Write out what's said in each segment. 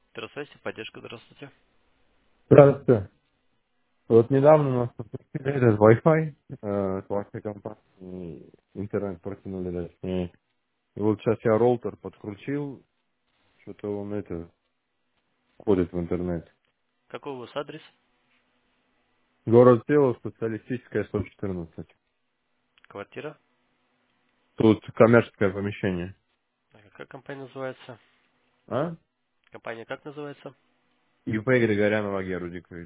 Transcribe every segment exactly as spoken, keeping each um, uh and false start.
Здравствуйте, поддержка, здравствуйте. Здравствуйте. Вот недавно у нас подключили этот Wi-Fi э, с вашей компании, интернет протянули, точнее. И вот сейчас я роутер подключил, что-то он это ходит в интернет. Какой у вас адрес? Город Сеул, социалистическая сто четырнадцать. Квартира? Тут коммерческое помещение. А какая компания называется? А? Компания как называется? ИП Григорянова Геру Дикович.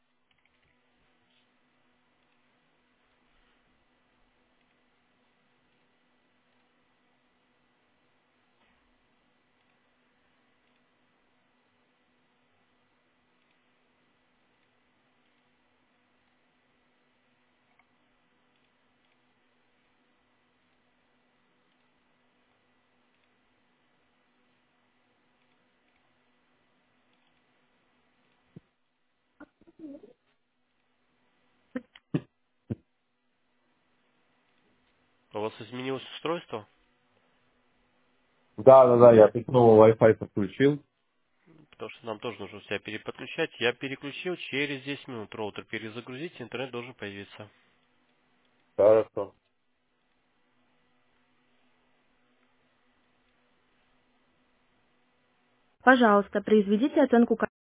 У вас изменилось устройство? Да, да, да, я тут новый Wi-Fi подключил. Потому что нам тоже нужно себя переподключать. Я переключил, через десять минут роутер перезагрузить, интернет должен появиться. Хорошо. Пожалуйста, произведите оценку